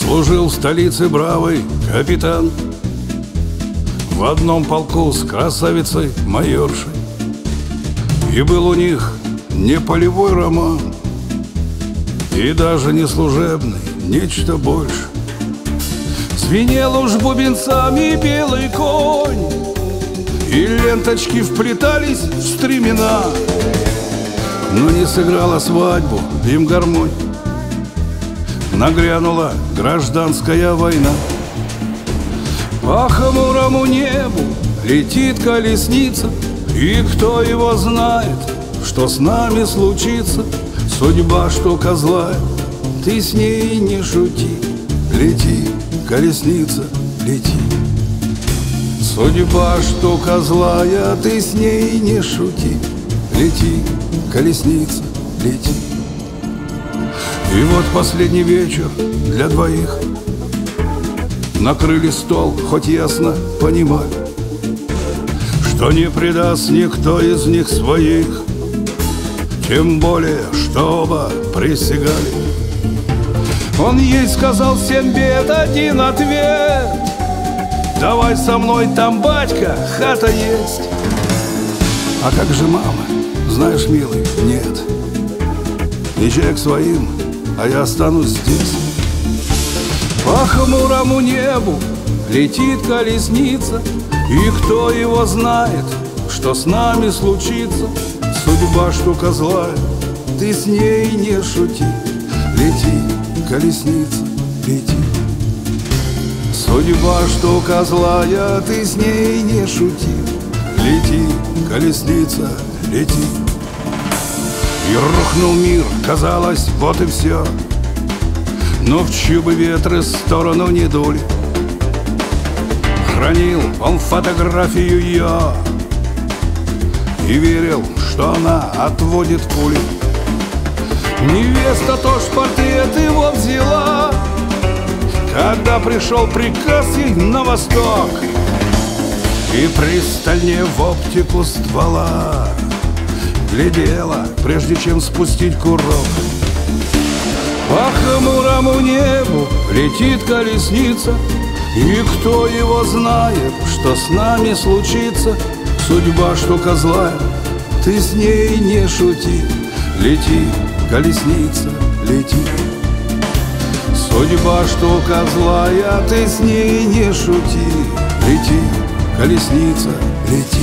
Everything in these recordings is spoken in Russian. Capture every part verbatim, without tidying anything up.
Служил в столице бравый капитан, в одном полку с красавицей майоршей. И был у них не полевой роман, и даже не служебный, нечто больше. Звенел уж бубенцами белый конь, и ленточки вплетались в стремена, но не сыграла свадьбу им гармонь. Нагрянула гражданская война. По хмурому небу летит колесница, и кто его знает, что с нами случится. Судьба штука злая, ты с ней не шути. Лети, колесница, лети. Судьба штука злая, ты с ней не шути. Лети, колесница, лети. И вот последний вечер для двоих. Накрыли стол, хоть ясно понимали, что не предаст никто из них своих. Тем более, что оба присягали. Он ей сказал семь бед, один ответ: давай со мной, там батька, хата есть. А как же мама? Знаешь, милый, нет. Езжай к своим, а я останусь здесь. По хмурому небу летит колесница, и кто его знает, что с нами случится. Судьба штука злая, ты с ней не шути. Лети, колесница, лети. Судьба штука злая, ты с ней не шути. Лети, колесница, лети. И рухнул мир, казалось, вот и все. Но в чью бы ветры сторону не дули, хранил он фотографию ее и верил, что она отводит пули. Невеста тоже портрет его взяла, когда пришел приказ ей на восток, и пристальнее в оптику ствола глядела, прежде чем спустить курок. По хмурому небу летит колесница, и кто его знает, что с нами случится. Судьба штука злая, ты с ней не шути. Лети, колесница, лети. Судьба штука злая, ты с ней не шути. Лети, колесница, лети.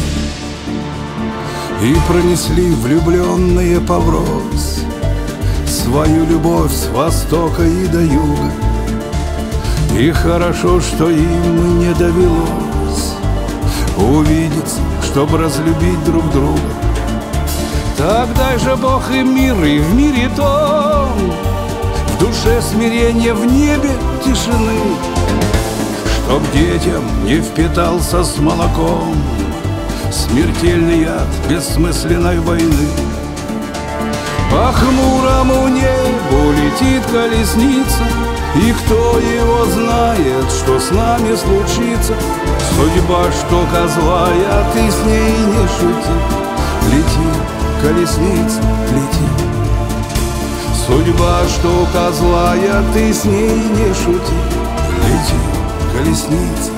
И пронесли влюбленные поврось свою любовь с востока и до юга. И хорошо, что им не довелось увидеться, чтобы разлюбить друг друга. Так дай же Бог им мир, и в мире том, в душе смирение, в небе тишины, чтоб детям не впитался с молоком смертельный яд бессмысленной войны. По хмурому небу летит колесница, и кто его знает, что с нами случится. Судьба штука злая, ты с ней не шути. Лети, колесница, лети. Судьба штука злая, ты с ней не шути. Лети, колесница,